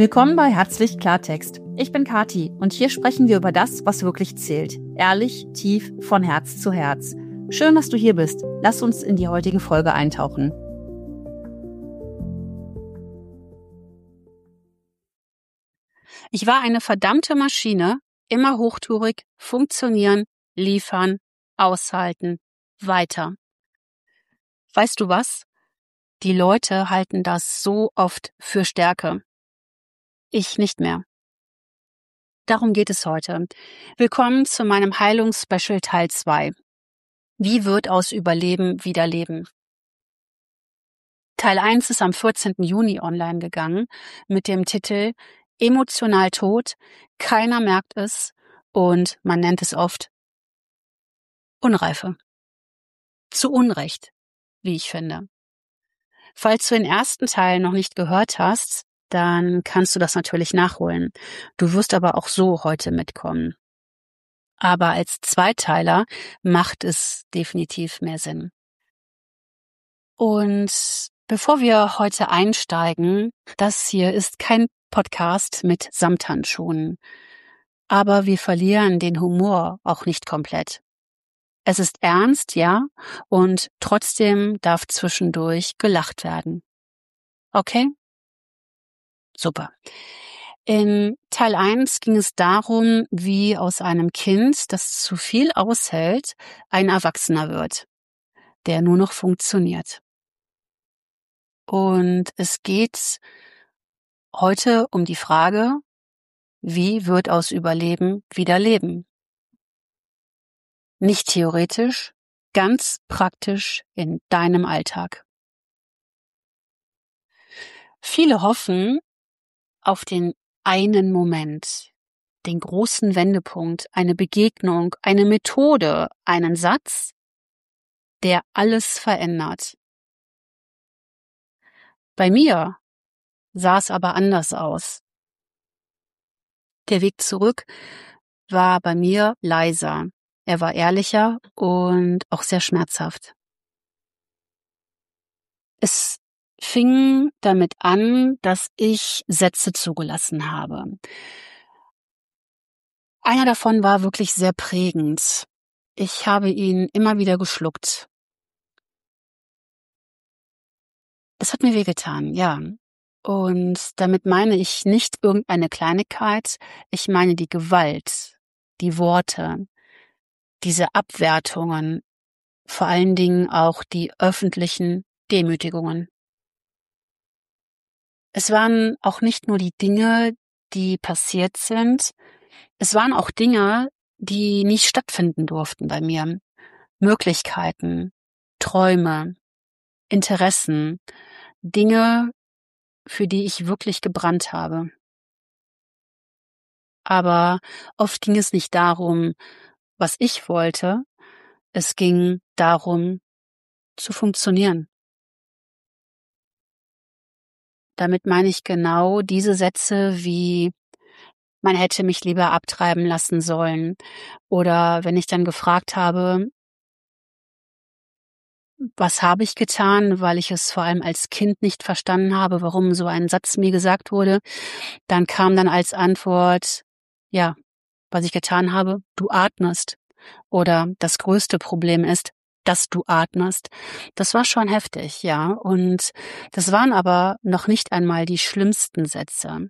Willkommen bei Herzlich Klartext. Ich bin Kathi und hier sprechen wir über das, was wirklich zählt. Ehrlich, tief, von Herz zu Herz. Schön, dass du hier bist. Lass uns in die heutige Folge eintauchen. Ich war eine verdammte Maschine, immer hochtourig, funktionieren, liefern, aushalten, weiter. Weißt du was? Die Leute halten das so oft für Stärke. Ich nicht mehr. Darum geht es heute. Willkommen zu meinem Heilungsspecial Teil 2. Wie wird aus Überleben wieder Leben? Teil 1 ist am 14. Juni online gegangen mit dem Titel Emotional tot, keiner merkt es und man nennt es oft Unreife. Zu Unrecht, wie ich finde. Falls du den ersten Teil noch nicht gehört hast, dann kannst du das natürlich nachholen. Du wirst aber auch so heute mitkommen. Aber als Zweiteiler macht es definitiv mehr Sinn. Und bevor wir heute einsteigen, das hier ist kein Podcast mit Samthandschuhen. Aber wir verlieren den Humor auch nicht komplett. Es ist ernst, ja, und trotzdem darf zwischendurch gelacht werden. Okay? Super. In Teil 1 ging es darum, wie aus einem Kind, das zu viel aushält, ein Erwachsener wird, der nur noch funktioniert. Und es geht heute um die Frage, wie wird aus Überleben wieder Leben? Nicht theoretisch, ganz praktisch in deinem Alltag. Viele hoffen auf den einen Moment, den großen Wendepunkt, eine Begegnung, eine Methode, einen Satz, der alles verändert. Bei mir sah es aber anders aus. Der Weg zurück war bei mir leiser. Er war ehrlicher und auch sehr schmerzhaft. Es fing damit an, dass ich Sätze zugelassen habe. Einer davon war wirklich sehr prägend. Ich habe ihn immer wieder geschluckt. Es hat mir wehgetan, ja. Und damit meine ich nicht irgendeine Kleinigkeit, ich meine die Gewalt, die Worte, diese Abwertungen, vor allen Dingen auch die öffentlichen Demütigungen. Es waren auch nicht nur die Dinge, die passiert sind, es waren auch Dinge, die nicht stattfinden durften bei mir. Möglichkeiten, Träume, Interessen, Dinge, für die ich wirklich gebrannt habe. Aber oft ging es nicht darum, was ich wollte, es ging darum, zu funktionieren. Damit meine ich genau diese Sätze wie, man hätte mich lieber abtreiben lassen sollen. Oder wenn ich dann gefragt habe, was habe ich getan, weil ich es vor allem als Kind nicht verstanden habe, warum so ein Satz mir gesagt wurde, dann kam dann als Antwort, ja, was ich getan habe, du atmest. Oder das größte Problem ist, dass du atmest. Das war schon heftig, ja. Und das waren aber noch nicht einmal die schlimmsten Sätze.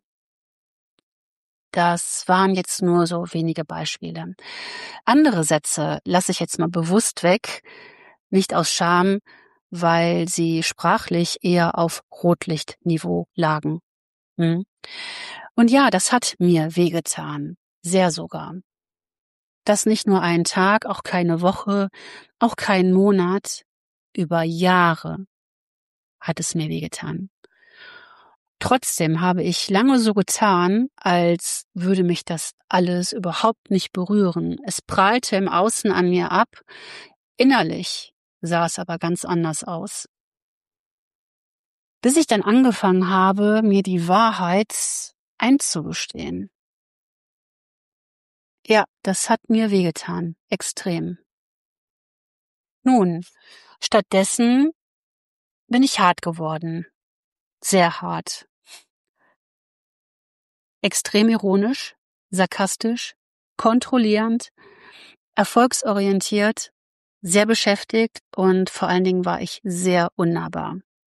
Das waren jetzt nur so wenige Beispiele. Andere Sätze lasse ich jetzt mal bewusst weg, nicht aus Scham, weil sie sprachlich eher auf Rotlichtniveau lagen. Und ja, das hat mir wehgetan, sehr sogar. Das nicht nur einen Tag, auch keine Woche, auch keinen Monat, über Jahre hat es mir wehgetan. Trotzdem habe ich lange so getan, als würde mich das alles überhaupt nicht berühren. Es prallte im Außen an mir ab, innerlich sah es aber ganz anders aus. Bis ich dann angefangen habe, mir die Wahrheit einzugestehen. Ja, das hat mir wehgetan, extrem. Nun, stattdessen bin ich hart geworden. Sehr hart. extrem ironisch, sarkastisch, kontrollierend, erfolgsorientiert, sehr beschäftigt und vor allen Dingen war ich sehr unnahbar.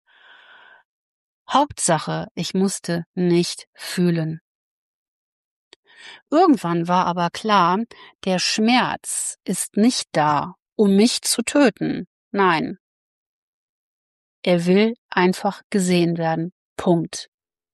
Hauptsache, ich musste nicht fühlen. Irgendwann war aber klar, der Schmerz ist nicht da, um mich zu töten. Nein, er will einfach gesehen werden. Punkt.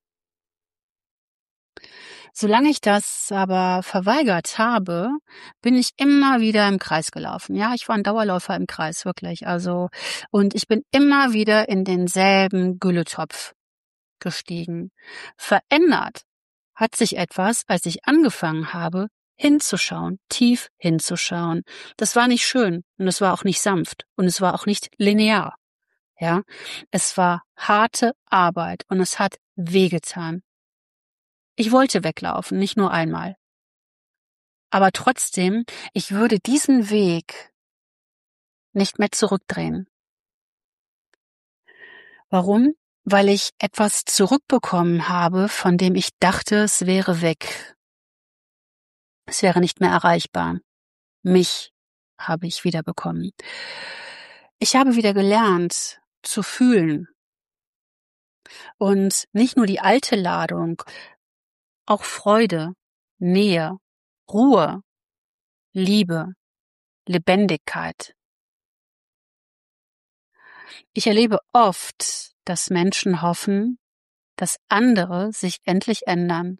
Solange ich das aber verweigert habe, bin ich immer wieder im Kreis gelaufen. Ja, ich war ein Dauerläufer im Kreis, wirklich. Und ich bin immer wieder in denselben Gülletopf gestiegen. Verändert hat sich etwas, als ich angefangen habe, hinzuschauen, tief hinzuschauen. Das war nicht schön und es war auch nicht sanft und es war auch nicht linear. Ja, es war harte Arbeit und es hat wehgetan. Ich wollte weglaufen, nicht nur einmal. Aber trotzdem, ich würde diesen Weg nicht mehr zurückdrehen. Warum? Weil ich etwas zurückbekommen habe, von dem ich dachte, es wäre weg. Es wäre nicht mehr erreichbar. Mich habe ich wiederbekommen. Ich habe wieder gelernt, zu fühlen. Und nicht nur die alte Ladung, auch Freude, Nähe, Ruhe, Liebe, Lebendigkeit. Ich erlebe oft, dass Menschen hoffen, dass andere sich endlich ändern,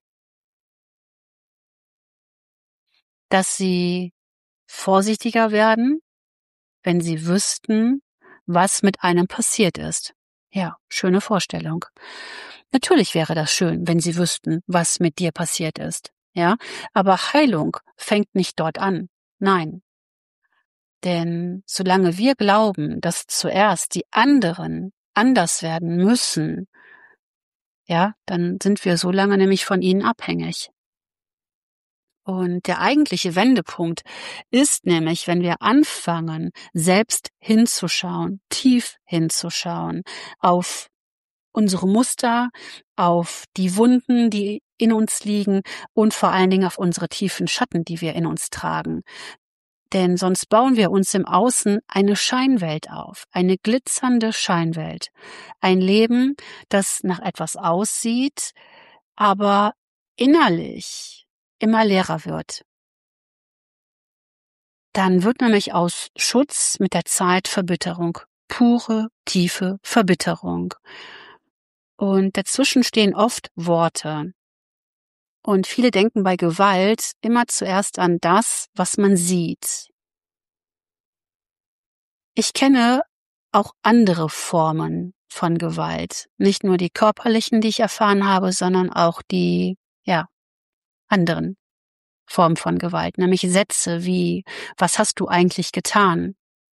dass sie vorsichtiger werden, wenn sie wüssten, was mit einem passiert ist. Ja, schöne Vorstellung. Natürlich wäre das schön, wenn sie wüssten, was mit dir passiert ist. Ja, aber Heilung fängt nicht dort an. Nein. Denn solange wir glauben, dass zuerst die anderen anders werden müssen, ja, dann sind wir so lange nämlich von ihnen abhängig. Und der eigentliche Wendepunkt ist nämlich, wenn wir anfangen, selbst hinzuschauen, tief hinzuschauen, auf unsere Muster, auf die Wunden, die in uns liegen und vor allen Dingen auf unsere tiefen Schatten, die wir in uns tragen. Denn sonst bauen wir uns im Außen eine Scheinwelt auf, eine glitzernde Scheinwelt. Ein Leben, das nach etwas aussieht, aber innerlich immer leerer wird. Dann wird nämlich aus Schutz mit der Zeit Verbitterung, pure, tiefe Verbitterung. Und dazwischen stehen oft Worte. Und viele denken bei Gewalt immer zuerst an das, was man sieht. Ich kenne auch andere Formen von Gewalt. Nicht nur die körperlichen, die ich erfahren habe, sondern auch die, anderen Formen von Gewalt. Nämlich Sätze wie, was hast du eigentlich getan?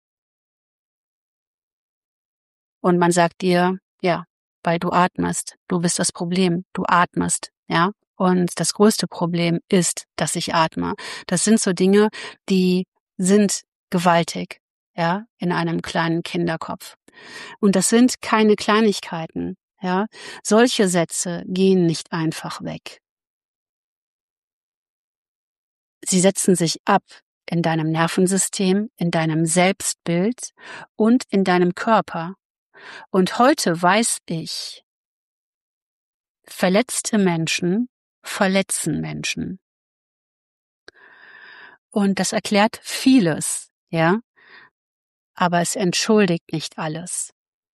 Und man sagt dir, ja, weil du atmest. Du bist das Problem. Du atmest, ja. Und das größte Problem ist, dass ich atme. Das sind so Dinge, die sind gewaltig, ja, in einem kleinen Kinderkopf. Und das sind keine Kleinigkeiten, ja. Solche Sätze gehen nicht einfach weg. Sie setzen sich ab in deinem Nervensystem, in deinem Selbstbild und in deinem Körper. Und heute weiß ich, verletzte Menschen verletzen Menschen. Und das erklärt vieles, ja, aber es entschuldigt nicht alles.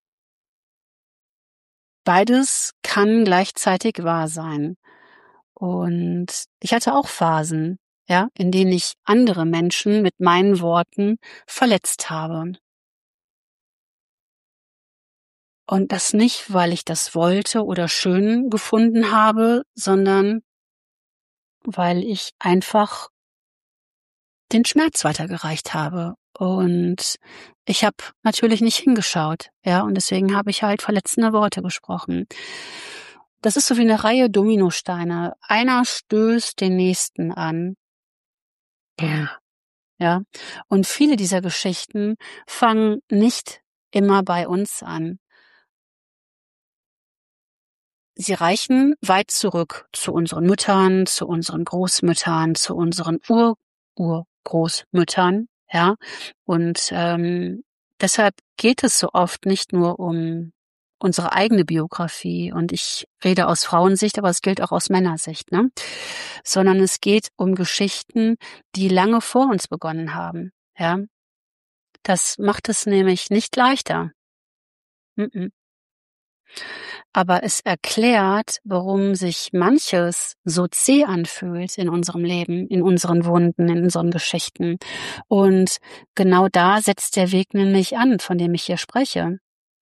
Beides kann gleichzeitig wahr sein. Und ich hatte auch Phasen, ja, in denen ich andere Menschen mit meinen Worten verletzt habe. Und das nicht, weil ich das wollte oder schön gefunden habe, sondern weil ich einfach den Schmerz weitergereicht habe. Und ich habe natürlich nicht hingeschaut, ja, und deswegen habe ich halt verletzende Worte gesprochen. Das ist so wie eine Reihe Dominosteine. Einer stößt den nächsten an. Ja. Und viele dieser Geschichten fangen nicht immer bei uns an. sie reichen weit zurück zu unseren Müttern, zu unseren Großmüttern, zu unseren Urgroßmüttern, ja. Und deshalb geht es so oft nicht nur um unsere eigene Biografie, und ich rede aus Frauensicht, aber es gilt auch aus Männersicht, ne? Sondern es geht um Geschichten, die lange vor uns begonnen haben, ja. Das macht es nämlich nicht leichter. Mm-mm. Aber es erklärt, warum sich manches so zäh anfühlt in unserem Leben, in unseren Wunden, in unseren Geschichten. Und genau da setzt der Weg nämlich an, von dem ich hier spreche.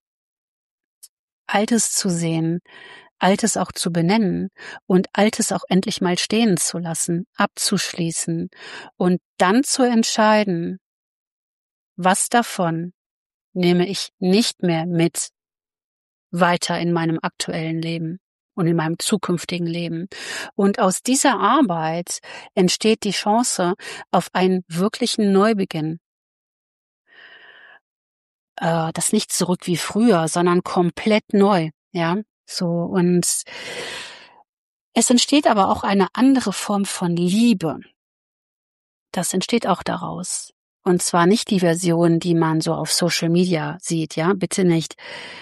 Altes zu sehen, Altes auch zu benennen und Altes auch endlich mal stehen zu lassen, abzuschließen und dann zu entscheiden, was davon nehme ich nicht mehr mit weiter in meinem aktuellen Leben und in meinem zukünftigen Leben. Und aus dieser Arbeit entsteht die Chance auf einen wirklichen Neubeginn. Das nicht zurück wie früher, sondern komplett neu, ja, so. Und es entsteht aber auch eine andere Form von Liebe. Das entsteht auch daraus. Und zwar nicht die Version, die man so auf Social Media sieht, ja, bitte nicht.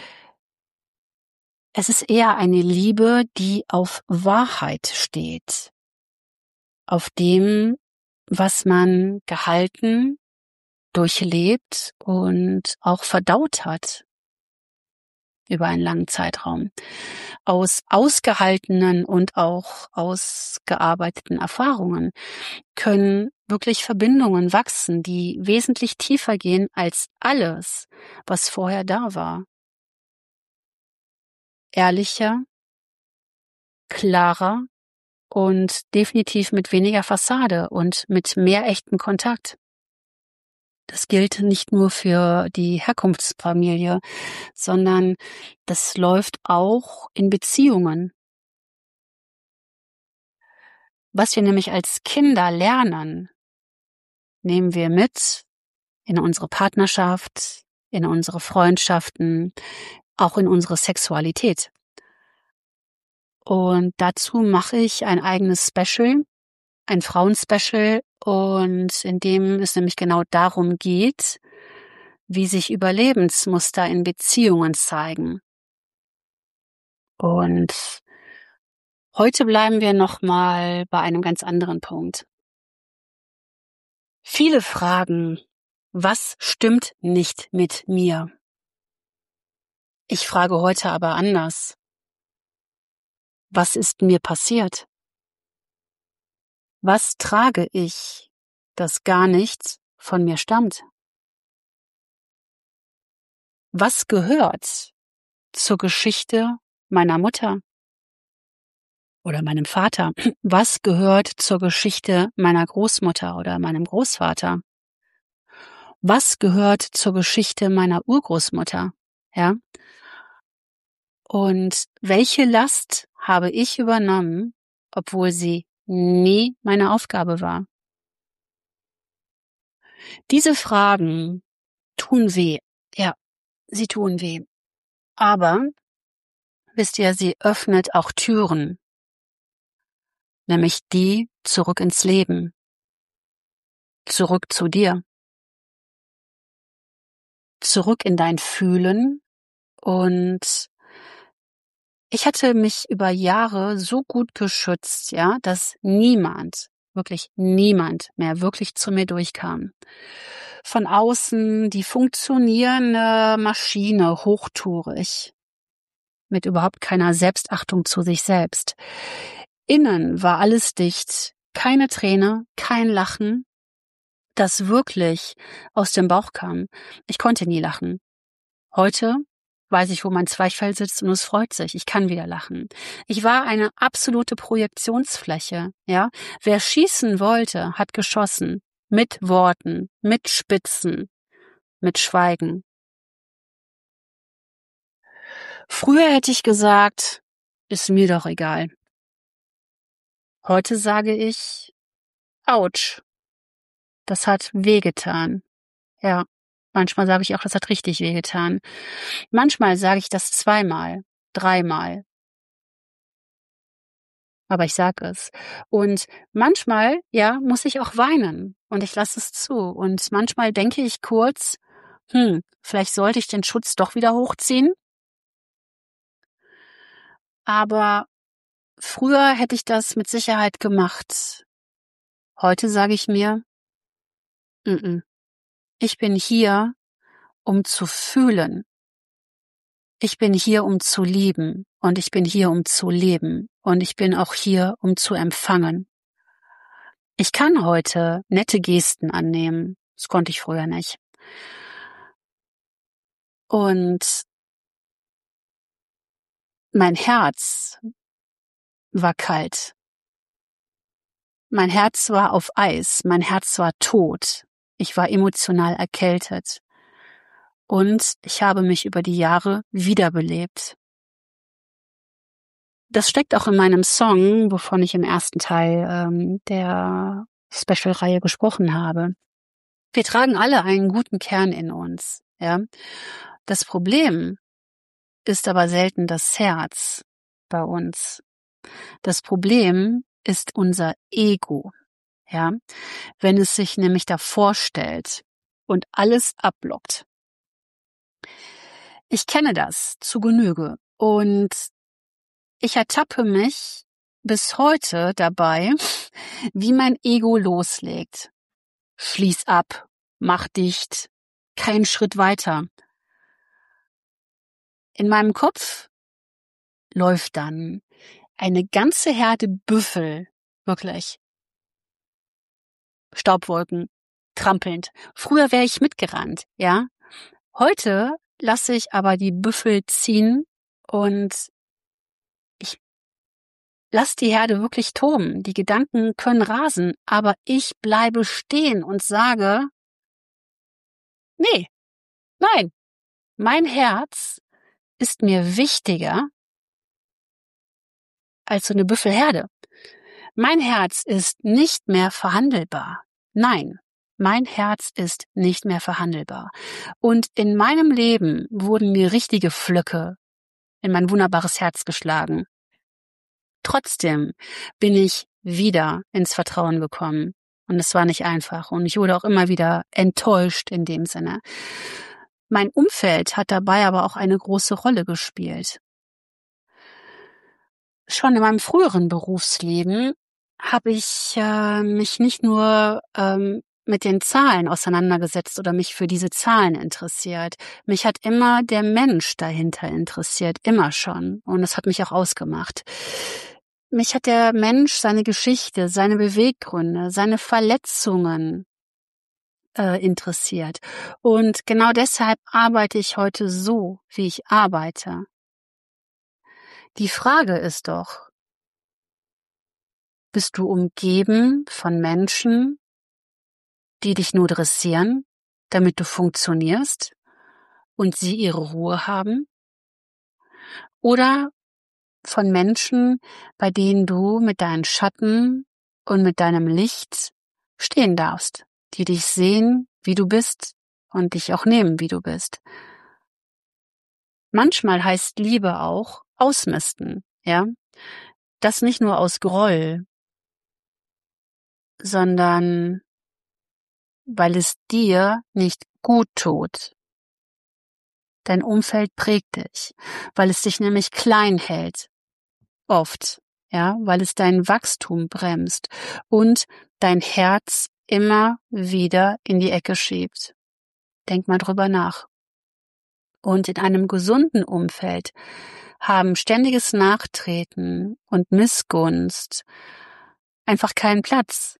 Es ist eher eine Liebe, die auf Wahrheit steht, auf dem, was man gehalten, durchlebt und auch verdaut hat über einen langen Zeitraum. Aus ausgehaltenen und auch ausgearbeiteten Erfahrungen können wirklich Verbindungen wachsen, die wesentlich tiefer gehen als alles, was vorher da war. Ehrlicher, klarer und definitiv mit weniger Fassade und mit mehr echten Kontakt. Das gilt nicht nur für die Herkunftsfamilie, sondern das läuft auch in Beziehungen. Was wir nämlich als Kinder lernen, nehmen wir mit in unsere Partnerschaft, in unsere Freundschaften, auch in unsere Sexualität. Und dazu mache ich ein eigenes Special, ein Frauenspecial, und in dem es nämlich genau darum geht, wie sich Überlebensmuster in Beziehungen zeigen. Und heute bleiben wir nochmal bei einem ganz anderen Punkt. Viele fragen, was stimmt nicht mit mir? Ich frage heute aber anders. Was ist mir passiert? Was trage ich, das gar nicht von mir stammt? Was gehört zur Geschichte meiner Mutter oder meinem Vater? Was gehört zur Geschichte meiner Großmutter oder meinem Großvater? Was gehört zur Geschichte meiner Urgroßmutter? Ja? Und welche Last habe ich übernommen, obwohl sie nie meine Aufgabe war? Diese Fragen tun weh. Ja, sie tun weh. Aber, wisst ihr, sie öffnet auch Türen. Nämlich die zurück ins Leben. Zurück zu dir. Zurück in dein Fühlen. Und ich hatte mich über Jahre so gut geschützt, ja, dass niemand, wirklich niemand mehr wirklich zu mir durchkam. Von außen die funktionierende Maschine, hochtourig, mit überhaupt keiner Selbstachtung zu sich selbst. Innen war alles dicht, keine Träne, kein Lachen, das wirklich aus dem Bauch kam. Ich konnte nie lachen. Heute weiß ich, wo mein Zwerchfell sitzt, und es freut sich. Ich kann wieder lachen. Ich war eine absolute Projektionsfläche, ja. Wer schießen wollte, hat geschossen. Mit Worten, mit Spitzen, mit Schweigen. Früher hätte ich gesagt, ist mir doch egal. Heute sage ich, Autsch. Das hat wehgetan. Ja. Manchmal sage ich auch, das hat richtig wehgetan. Manchmal sage ich das zweimal, dreimal. aber ich sage es. Und manchmal, ja, muss ich auch weinen und ich lasse es zu. Und manchmal denke ich kurz, vielleicht sollte ich den Schutz doch wieder hochziehen. Aber früher hätte ich das mit Sicherheit gemacht. Heute sage ich mir, ich bin hier, um zu fühlen. Ich bin hier, um zu lieben. Und ich bin hier, um zu leben. Und ich bin auch hier, um zu empfangen. Ich kann heute nette Gesten annehmen. Das konnte ich früher nicht. Und mein Herz war kalt. Mein Herz war auf Eis. Mein Herz war tot. Ich war emotional erkältet. Und ich habe mich über die Jahre wiederbelebt. Das steckt auch in meinem Song, wovon ich im ersten Teil der Special-Reihe gesprochen habe. Wir tragen alle einen guten Kern in uns, ja. Das Problem ist aber selten das Herz bei uns. Das Problem ist unser Ego, ja. Wenn es sich nämlich davor stellt und alles abblockt. Ich kenne das zu Genüge und ich ertappe mich bis heute dabei, wie mein Ego loslegt. Schließ ab, mach dicht, kein Schritt weiter. In meinem Kopf läuft dann eine ganze Herde Büffel, wirklich. Staubwolken, trampelnd. Früher wäre ich mitgerannt, ja. Heute lasse ich aber die Büffel ziehen und ich lass die Herde wirklich toben. Die Gedanken können rasen, aber ich bleibe stehen und sage, nee, nein, mein Herz ist mir wichtiger als so eine Büffelherde. Mein Herz ist nicht mehr verhandelbar. Nein, mein Herz ist nicht mehr verhandelbar. Und in meinem Leben wurden mir richtige Flöcke in mein wunderbares Herz geschlagen. Trotzdem bin ich wieder ins Vertrauen gekommen. Und es war nicht einfach. Und ich wurde auch immer wieder enttäuscht in dem Sinne. Mein Umfeld hat dabei aber auch eine große Rolle gespielt. Schon in meinem früheren Berufsleben habe ich mich nicht nur mit den Zahlen auseinandergesetzt oder mich für diese Zahlen interessiert. Mich hat immer der Mensch dahinter interessiert, immer schon. Und das hat mich auch ausgemacht. Mich hat der Mensch, seine Geschichte, seine Beweggründe, seine Verletzungen interessiert. Und genau deshalb arbeite ich heute so, wie ich arbeite. Die Frage ist doch, bist du umgeben von Menschen, die dich nur dressieren, damit du funktionierst und sie ihre Ruhe haben? Oder von Menschen, bei denen du mit deinen Schatten und mit deinem Licht stehen darfst, die dich sehen, wie du bist und dich auch nehmen, wie du bist? Manchmal heißt Liebe auch ausmisten, ja? Das nicht nur aus Groll, sondern weil es dir nicht gut tut. Dein Umfeld prägt dich, weil es dich nämlich klein hält. Oft, ja, weil es dein Wachstum bremst und dein Herz immer wieder in die Ecke schiebt. Denk mal drüber nach. Und in einem gesunden Umfeld haben ständiges Nachtreten und Missgunst einfach keinen Platz.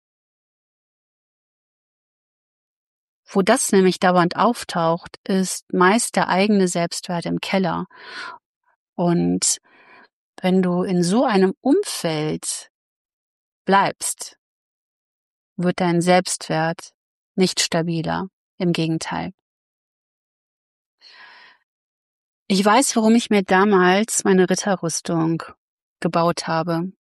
Wo das nämlich dauernd auftaucht, ist meist der eigene Selbstwert im Keller. Und wenn du in so einem Umfeld bleibst, wird dein Selbstwert nicht stabiler. Im Gegenteil. Ich weiß, warum ich mir damals meine Ritterrüstung gebaut habe.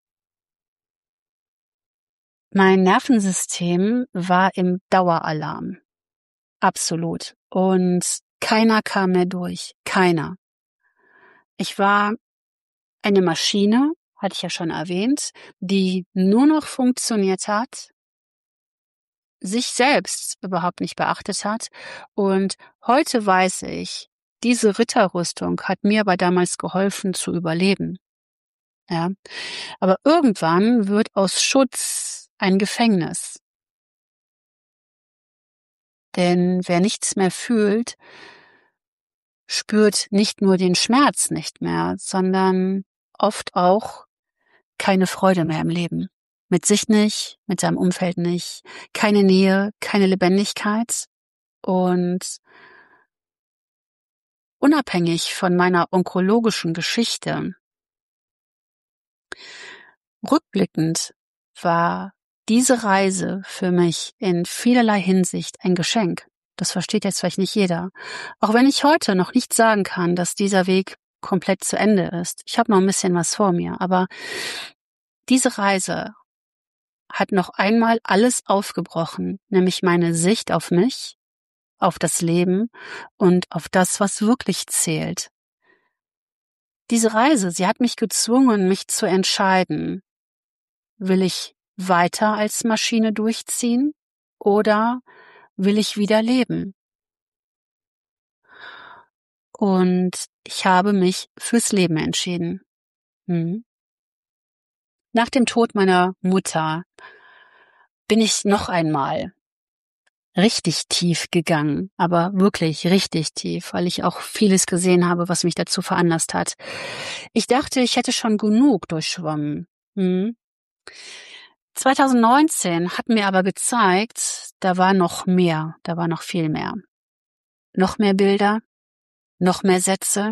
Mein Nervensystem war im Daueralarm. Absolut. Und keiner kam mehr durch. Keiner. Ich war eine Maschine hatte ich ja schon erwähnt, die nur noch funktioniert hat, sich selbst überhaupt nicht beachtet hat. Und heute weiß ich, diese Ritterrüstung hat mir aber damals geholfen zu überleben. Ja, aber irgendwann wird aus Schutz ein Gefängnis. Denn wer nichts mehr fühlt, spürt nicht nur den Schmerz nicht mehr, sondern oft auch keine Freude mehr im Leben. Mit sich nicht, mit seinem Umfeld nicht, keine Nähe, keine Lebendigkeit. Und unabhängig von meiner onkologischen Geschichte, rückblickend war diese Reise für mich in vielerlei Hinsicht ein Geschenk. Das versteht jetzt vielleicht nicht jeder. Auch wenn ich heute noch nicht sagen kann, dass dieser Weg komplett zu Ende ist. Ich habe noch ein bisschen was vor mir, aber diese Reise hat noch einmal alles aufgebrochen, nämlich meine Sicht auf mich, auf das Leben und auf das, was wirklich zählt. Diese Reise, sie hat mich gezwungen, mich zu entscheiden. Will ich weiter als Maschine durchziehen oder will ich wieder leben? Und ich habe mich fürs Leben entschieden. Nach dem Tod meiner Mutter bin ich noch einmal richtig tief gegangen, aber wirklich richtig tief, weil ich auch vieles gesehen habe, was mich dazu veranlasst hat. Ich dachte, ich hätte schon genug durchschwommen. 2019 hat mir aber gezeigt, da war noch mehr, da war noch viel mehr. Noch mehr Bilder, noch mehr Sätze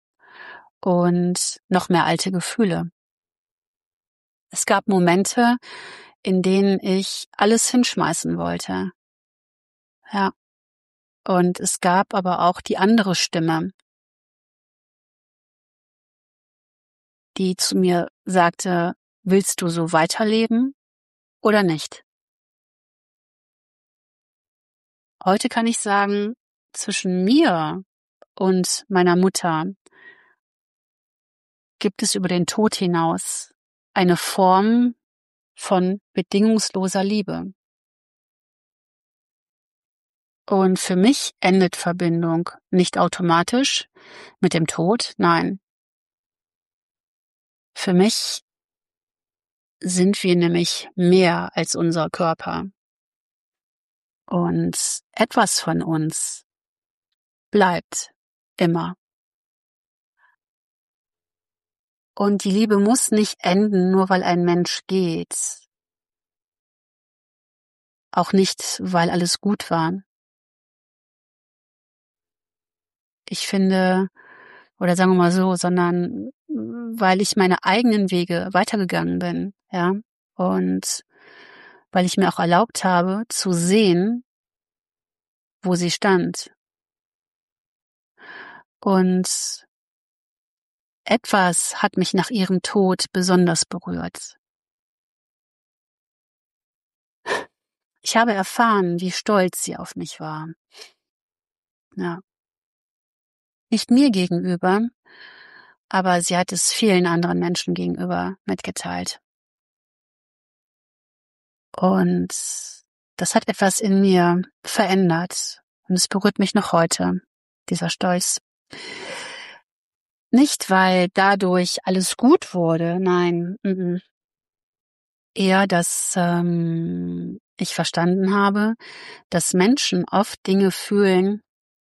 und noch mehr alte Gefühle. Es gab Momente, in denen ich alles hinschmeißen wollte. Ja. Und es gab aber auch die andere Stimme, die zu mir sagte, willst du so weiterleben oder nicht? Heute kann ich sagen, zwischen mir und meiner Mutter gibt es über den Tod hinaus eine Form von bedingungsloser Liebe. Und für mich endet Verbindung nicht automatisch mit dem Tod, nein. Für mich sind wir nämlich mehr als unser Körper. Und etwas von uns bleibt immer. Und die Liebe muss nicht enden, nur weil ein Mensch geht. Auch nicht, weil alles gut war. Ich finde, oder sagen wir mal so, sondern weil ich meine eigenen Wege weitergegangen bin, ja. Und weil ich mir auch erlaubt habe, zu sehen, wo sie stand. Und etwas hat mich nach ihrem Tod besonders berührt. Ich habe erfahren, wie stolz sie auf mich war. Ja. Nicht mir gegenüber, aber sie hat es vielen anderen Menschen gegenüber mitgeteilt. Und das hat etwas in mir verändert. Und es berührt mich noch heute, dieser Stolz. Nicht, weil dadurch alles gut wurde, nein. Eher, dass ich verstanden habe, dass Menschen oft Dinge fühlen,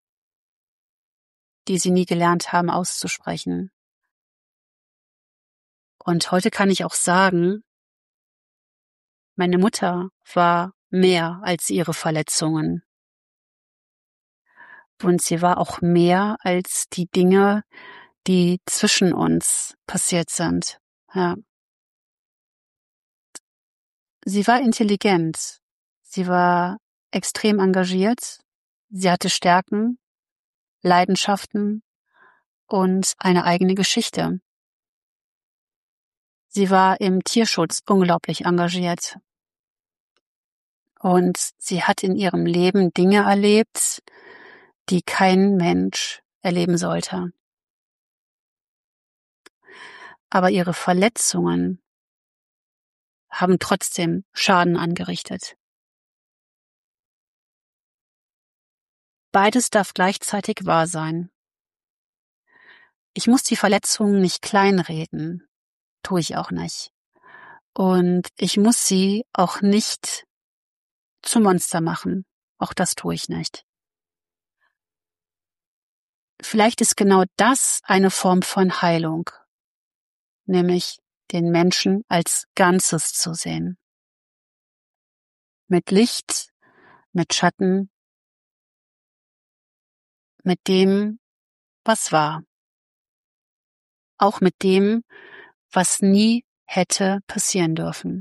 die sie nie gelernt haben auszusprechen. Und heute kann ich auch sagen, meine Mutter war mehr als ihre Verletzungen. Und sie war auch mehr als die Dinge, die zwischen uns passiert sind. Ja. Sie war intelligent. Sie war extrem engagiert. Sie hatte Stärken, Leidenschaften und eine eigene Geschichte. Sie war im Tierschutz unglaublich engagiert. Und sie hat in ihrem Leben Dinge erlebt, die kein Mensch erleben sollte. aber ihre Verletzungen haben trotzdem Schaden angerichtet. Beides darf gleichzeitig wahr sein. Ich muss die Verletzungen nicht kleinreden, tue ich auch nicht. Und ich muss sie auch nicht zum Monster machen, auch das tue ich nicht. Vielleicht ist genau das eine Form von Heilung, nämlich den Menschen als Ganzes zu sehen. Mit Licht, mit Schatten, mit dem, was war. Auch mit dem, was nie hätte passieren dürfen.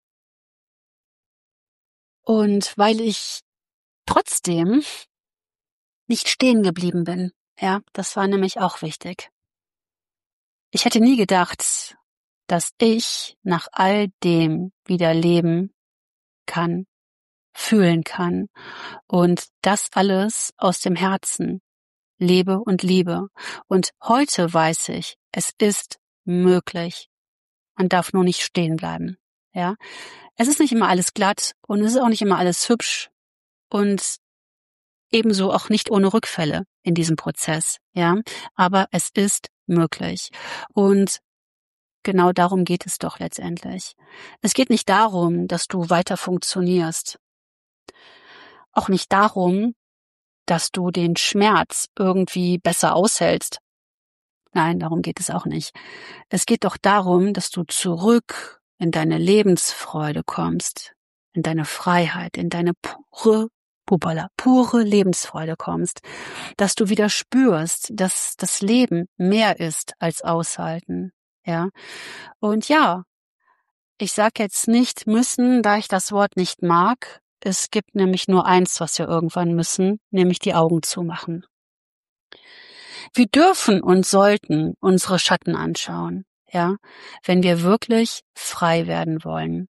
Und weil ich trotzdem nicht stehen geblieben bin, ja, das war nämlich auch wichtig. Ich hätte nie gedacht, dass ich nach all dem wieder leben kann, fühlen kann und das alles aus dem Herzen lebe und liebe. Und heute weiß ich, es ist möglich. Man darf nur nicht stehen bleiben. Ja, es ist nicht immer alles glatt und es ist auch nicht immer alles hübsch und ebenso auch nicht ohne Rückfälle in diesem Prozess. Ja, aber es ist möglich. Und genau darum geht es doch letztendlich. Es geht nicht darum, dass du weiter funktionierst. Auch nicht darum, dass du den Schmerz irgendwie besser aushältst. Nein, darum geht es auch nicht. Es geht doch darum, dass du zurück in deine Lebensfreude kommst, in deine Freiheit, in deine pure Lebensfreude kommst, dass du wieder spürst, dass das Leben mehr ist als aushalten, ja. Und ja, ich sage jetzt nicht müssen, da ich das Wort nicht mag. Es gibt nämlich nur eins, was wir irgendwann müssen, nämlich die Augen zumachen. Wir dürfen und sollten unsere Schatten anschauen, ja, wenn wir wirklich frei werden wollen.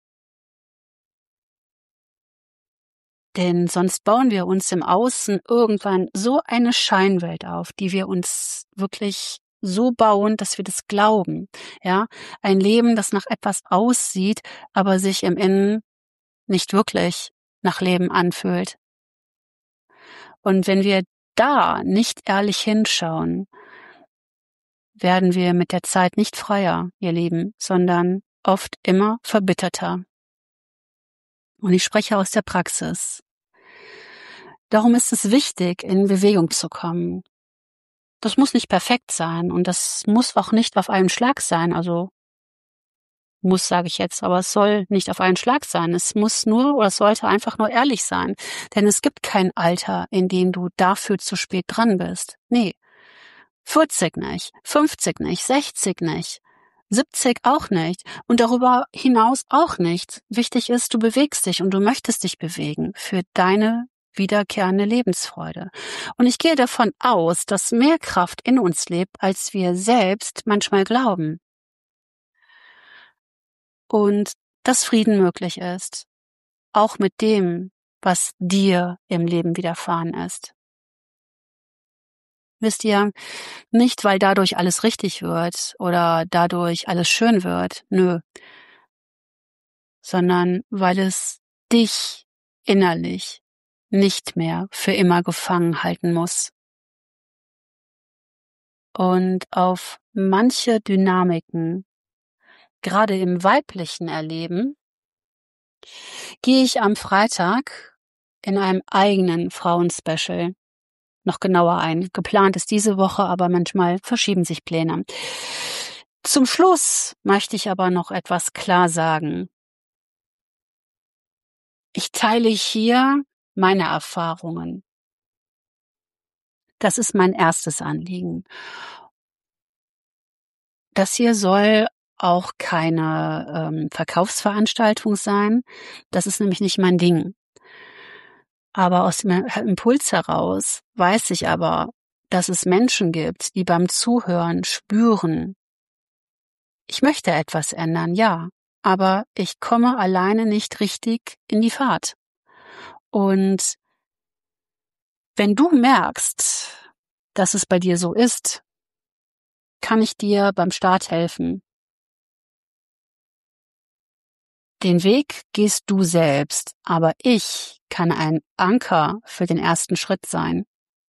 Denn sonst bauen wir uns im Außen irgendwann so eine Scheinwelt auf, die wir uns wirklich so bauen, dass wir das glauben, ja. Ein Leben, das nach etwas aussieht, aber sich im Innen nicht wirklich nach Leben anfühlt. Und wenn wir da nicht ehrlich hinschauen, werden wir mit der Zeit nicht freier, ihr Lieben, sondern oft immer verbitterter. Und ich spreche aus der Praxis. Darum ist es wichtig, in Bewegung zu kommen. Das muss nicht perfekt sein und das muss auch nicht auf einen Schlag sein. Also muss, sage ich jetzt, aber es soll nicht auf einen Schlag sein. Es muss nur oder es sollte einfach nur ehrlich sein. Denn es gibt kein Alter, in dem du dafür zu spät dran bist. Nee, 40 nicht, 50 nicht, 60 nicht, 70 auch nicht und darüber hinaus auch nicht. Wichtig ist, du bewegst dich und du möchtest dich bewegen für deine wiederkehrende Lebensfreude. Und ich gehe davon aus, dass mehr Kraft in uns lebt, als wir selbst manchmal glauben. Und dass Frieden möglich ist, auch mit dem, was dir im Leben widerfahren ist. Wisst ihr, nicht weil dadurch alles richtig wird oder dadurch alles schön wird, nö, sondern weil es dich innerlich nicht mehr für immer gefangen halten muss. Und auf manche Dynamiken, gerade im weiblichen Erleben, gehe ich am Freitag in einem eigenen Frauenspecial noch genauer ein. Geplant ist diese Woche, aber manchmal verschieben sich Pläne. Zum Schluss möchte ich aber noch etwas klar sagen. Ich teile hier meine Erfahrungen. Das ist mein erstes Anliegen. Das hier soll auch keine Verkaufsveranstaltung sein. Das ist nämlich nicht mein Ding. Aber aus dem Impuls heraus weiß ich aber, dass es Menschen gibt, die beim Zuhören spüren, ich möchte etwas ändern, ja, aber ich komme alleine nicht richtig in die Fahrt. Und wenn du merkst, dass es bei dir so ist, kann ich dir beim Start helfen. Den Weg gehst du selbst, aber ich kann ein Anker für den ersten Schritt sein.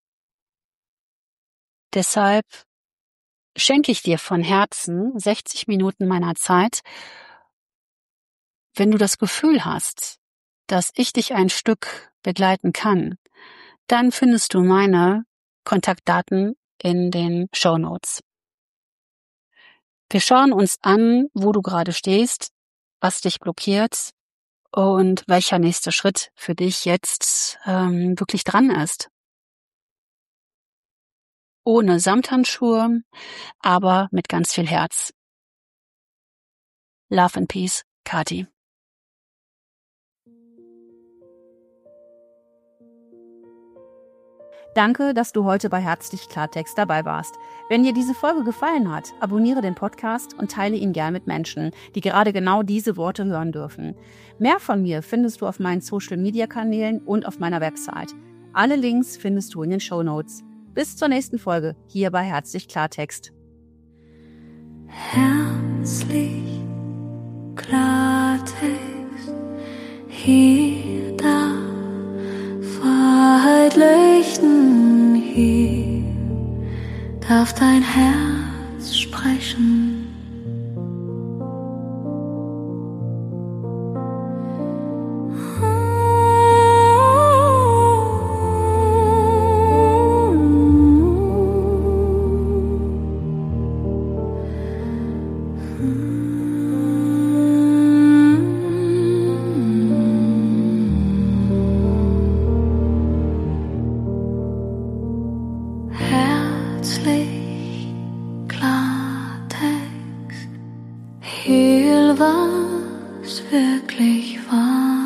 Deshalb schenke ich dir von Herzen 60 Minuten meiner Zeit, wenn du das Gefühl hast, dass ich dich ein Stück begleiten kann. Dann findest du meine Kontaktdaten in den Shownotes. Wir schauen uns an, wo du gerade stehst, was dich blockiert und welcher nächste Schritt für dich jetzt wirklich dran ist. Ohne Samthandschuhe, aber mit ganz viel Herz. Love and Peace, Kati. Danke, dass du heute bei Herzlich Klartext dabei warst. Wenn dir diese Folge gefallen hat, abonniere den Podcast und teile ihn gern mit Menschen, die gerade genau diese Worte hören dürfen. Mehr von mir findest du auf meinen Social-Media-Kanälen und auf meiner Website. Alle Links findest du in den Shownotes. Bis zur nächsten Folge hier bei Herzlich Klartext. Herzlich Klartext, hier, da, Wahrheit leuchten, hier darf dein Herz sprechen. Herzlich Klartext, hier was wirklich wahr.